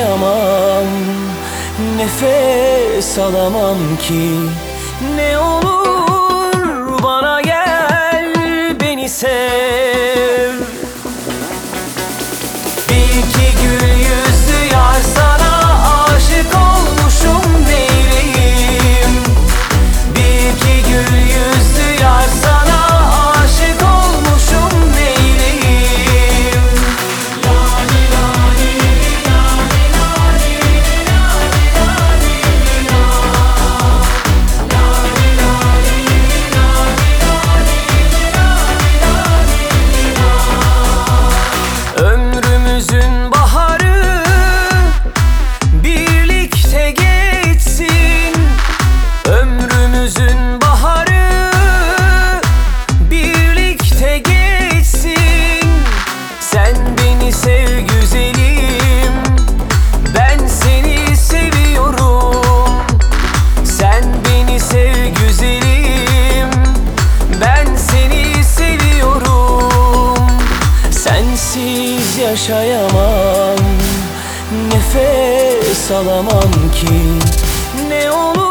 yaşayamam, nefes alamam ki. Ne olur bana gel, beni sev. Bir iki gül yüzlü yar, sana aşık olmuşum neyleyim. Bir iki gül yüzlü yar, sana aşık olmuşum neyleyim. Lali lali lali lali lali lali lali lali lali. Ömrümüzün baharı birlikte geçsin. Ömrümüzün baharı birlikte geçsin. Sen beni sev güzelim, ben seni seviyorum. Sen beni sev güzelim, ben seni seviyorum. Sensiz yaşayamam, nefes alamam ki. Ne olur